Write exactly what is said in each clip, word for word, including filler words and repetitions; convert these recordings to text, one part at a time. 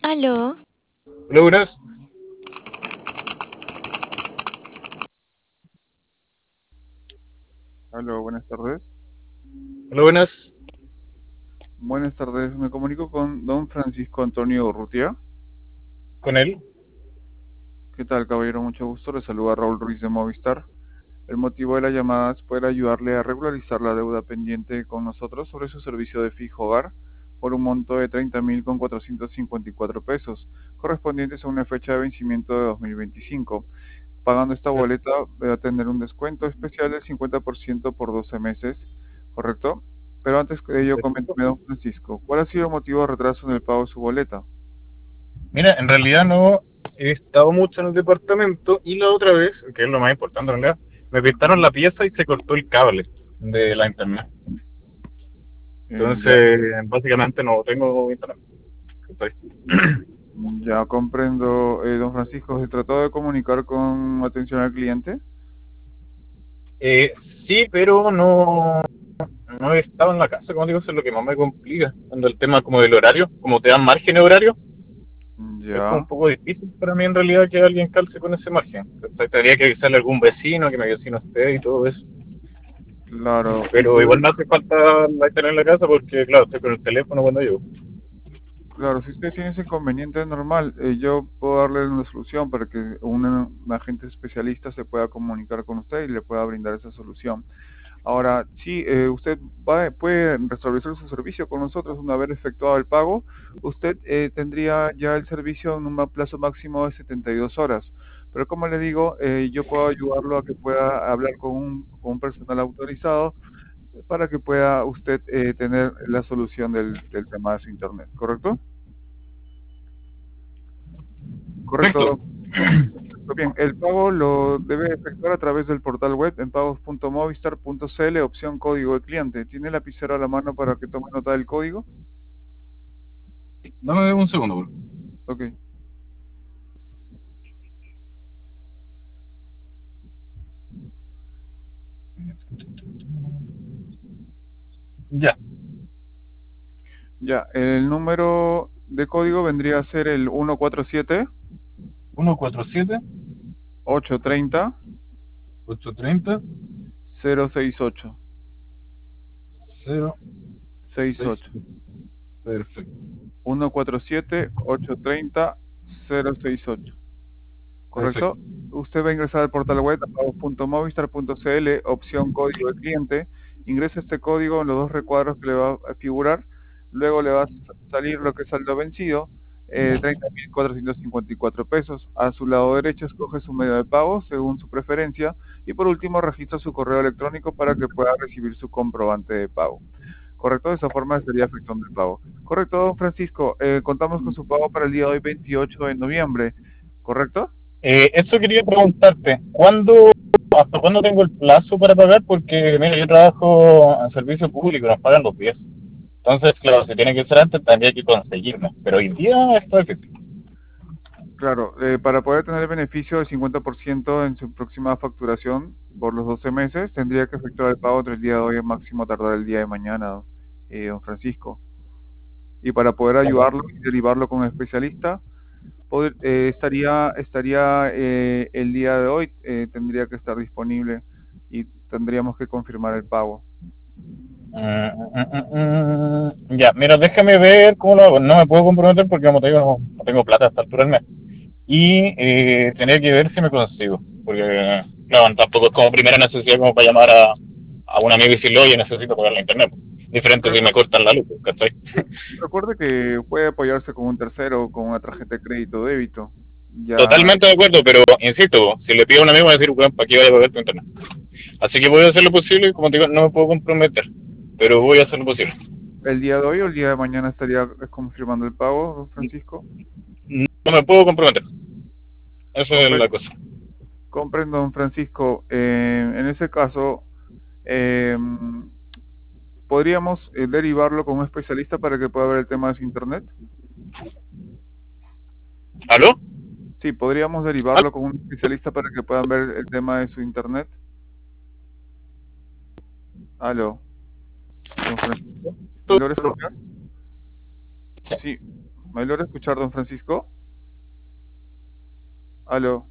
Aló, Hola, buenas. Aló, buenas tardes. Hola, buenas. Buenas tardes, me comunico con don Francisco Antonio Urrutia. ¿Con él? ¿Qué tal, caballero? Mucho gusto. Le saluda Raúl Ruiz de Movistar. El motivo de la llamada es poder ayudarle a regularizar la deuda pendiente con nosotros sobre su servicio de fijo hogar por un monto de treinta mil con cuatrocientos cincuenta y cuatro pesos, correspondientes a una fecha de vencimiento de dos mil veinticinco. Pagando esta boleta va a tener un descuento especial del cincuenta por ciento por doce meses, ¿correcto? Pero antes de ello, Perfecto. coménteme, don Francisco, ¿cuál ha sido el motivo de retraso en el pago de su boleta? Mira, en realidad no he estado mucho en el departamento y la otra vez, que es lo más importante en realidad, me pintaron la pieza y se cortó el cable de la internet. Eh, ya, Entonces, básicamente no tengo internet. ¿Cachai? ya comprendo, eh, don Francisco, ¿se trató de comunicar con atención al cliente? Eh, sí, pero no, no he estado en la casa, como digo, eso es lo que más me complica. Cuando el tema como del horario, como te dan margen de horario, es como un Ya, poco difícil para mí en realidad que alguien calce con ese margen. ¿Cachai? Tendría que avisarle a algún vecino, que mi vecino esté y todo eso. claro, y Pero igual podría, me hace falta la tener en la casa porque, claro, estoy con el teléfono cuando llego. claro, si usted tiene ese inconveniente normal, eh, yo puedo darle una solución para que un, un agente especialista se pueda comunicar con usted y le pueda brindar esa solución. Ahora, sí, eh, usted va- puede restablecer su servicio con nosotros una vez efectuado el pago. Usted eh, tendría ya el servicio en un ma- plazo máximo de setenta y dos horas. Pero como le digo, eh, yo puedo ayudarlo a que pueda hablar con un, con un personal autorizado para que pueda usted eh, tener la solución del, del tema de su internet, ¿correcto? Perfecto. Correcto. Perfecto. Bien, el pago lo debe efectuar a través del portal web en pagos punto movistar punto cl, opción código de cliente. ¿Tiene el lapicero a la mano para que tome nota del código? Dame un segundo, bro. Ok. Ya. Ya, el número de código vendría a ser el uno cuatro siete, uno cuatro siete, ocho tres cero, ocho tres cero, cero seis ocho. cero seis seis. ocho. Perfecto. uno cuatro siete, ocho tres cero, cero seis ocho. ¿Correcto? Perfecto. Usted va a ingresar al portal web a pagos punto movistar punto cl, opción código de cliente. Ingresa este código en los dos recuadros que le va a figurar. Luego le va a salir lo que es saldo vencido, eh, treinta mil cuatrocientos cincuenta y cuatro pesos. A su lado derecho escoge su medio de pago según su preferencia. Y por último registra su correo electrónico para que pueda recibir su comprobante de pago. ¿Correcto? De esa forma estaría efectuando el pago. Correcto, don Francisco. Eh, contamos con su pago para el día de hoy, veintiocho de noviembre. ¿Correcto? Eh, eso quería preguntarte. ¿Cuándo, hasta cuándo tengo el plazo para pagar? Porque, mira, yo trabajo en servicio público, nos pagan los días. Entonces, claro, si tiene que ser antes, tendría que conseguirme. Pero hoy día está difícil. Claro, eh, para poder tener el beneficio del cincuenta por ciento en su próxima facturación por los doce meses, tendría que efectuar el pago entre el día de hoy y máximo tardar el día de mañana, eh, don Francisco. Y para poder Ok. ayudarlo y derivarlo con un especialista, poder- eh, estaría, estaría eh, el día de hoy, eh, tendría que estar disponible y tendríamos que confirmar el pago. Mm, mm, mm, mm. Ya, mira, déjame ver cómo lo hago. No me puedo comprometer porque, como te digo, no, no tengo plata a esta altura del mes. Y eh, tenía que ver si me consigo. Porque, claro, tampoco es como primera necesidad como para llamar a, a un amigo y decirle, oye, necesito pagar la internet. Diferente si me Recuerde, cortan la luz, ¿cachai? recuerde que puede apoyarse con un tercero, con una tarjeta de crédito o débito. Ya. Totalmente de acuerdo, pero insisto, si le pido a un amigo, va a decir, weón, ¿para qué vaya a pagar tu internet? Así que voy a hacer lo posible, como te digo, no me puedo comprometer, pero voy a hacer lo posible. El día de hoy o el día de mañana estaría confirmando el pago, don Francisco. No me puedo comprometer, esa es Compre- la cosa. comprendo, don Francisco. Eh, en ese caso, eh, podríamos eh, derivarlo con un especialista para que pueda ver el tema de su internet. ¿Aló? Sí, podríamos derivarlo con un especialista para que puedan ver el tema de su internet. Aló, don Francisco. ¿Me logra ¿Aló? escuchar? Sí. Sí. ¿Me logra escuchar, don Francisco? Aló,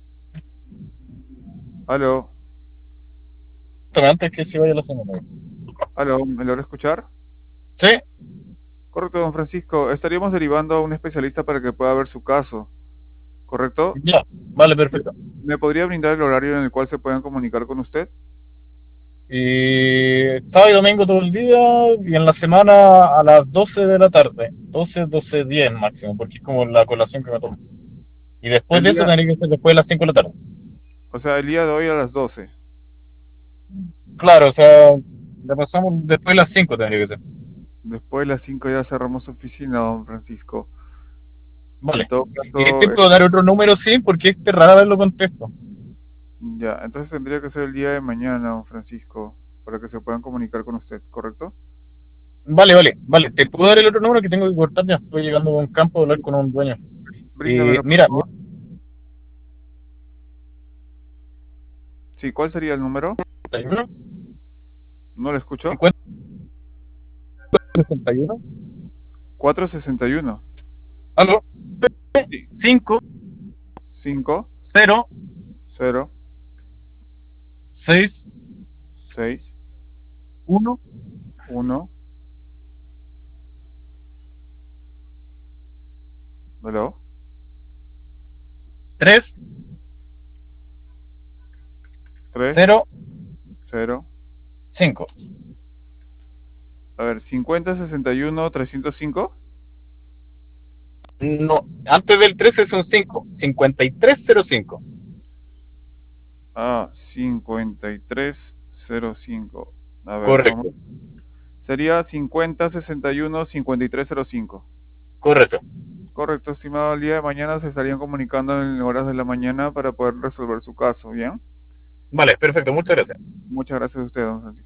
aló, Antes que se vaya la semana. aló, ¿me logra escuchar? Sí, Correcto, don Francisco. Estaríamos derivando a un especialista para que pueda ver su caso, ¿correcto? ya, vale, ¿Me, perfecto. me podría brindar el horario en el cual se puedan comunicar con usted? Y sábado y domingo todo el día y en la semana a las doce de la tarde. doce, doce diez máximo, porque es como la colación que me tomo. Y después El de eso día, tendría que ser después de las cinco de la tarde. o sea, el día de hoy a las doce. Claro, o sea, le pasamos después de las cinco tendría que ser. Después de las cinco ya cerramos oficina, don Francisco. En Vale. todo Y te caso, puedo dar otro número, sí, porque este rara vez lo contesto. ya, entonces tendría que ser el día de mañana, don Francisco, para que se puedan comunicar con usted, ¿correcto? Vale, vale, vale. Te puedo dar el otro número que tengo que cortar ya. Estoy llegando a un campo a hablar con un dueño. Eh, Bríndamelo, por mira, favor. Sí, ¿cuál sería el número? cincuenta y uno, ¿No lo escucho? cincuenta, sesenta y uno, cuatrocientos sesenta y uno. algo, Sí. cinco, cinco, cero, cero, seis, seis, uno, uno. ¿Hello? tres, tres, cero, cero. cinco. A ver, cincuenta, sesenta y uno, trescientos cinco. No, antes del trece es un cinco, cincuenta y tres cero cinco. Ah, cincuenta y tres, cero cinco. A ver, vamos. Correcto, Sería cincuenta, sesenta y uno, cincuenta y tres cero cinco. correcto. Correcto, estimado. El día de mañana se estarían comunicando en horas de la mañana para poder resolver su caso, ¿bien? Vale, perfecto, muchas gracias. Muchas gracias a usted, don Francisco.